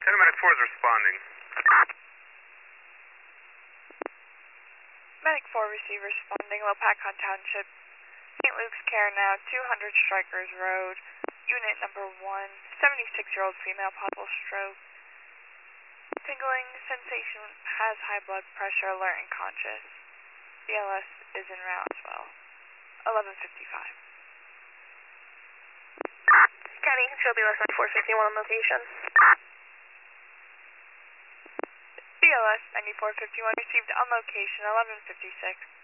Medic 4 is responding. Medic 4 receive responding, Lopakon Township, St. Luke's Care now, 200 Strikers Road, unit number 1, 76-year-old female, possible stroke. Tingling sensation, has high blood pressure, alert and conscious. BLS is en route as well. 11:55. County Control BLS on 451 on location. BLS 9451 received on location 11:56.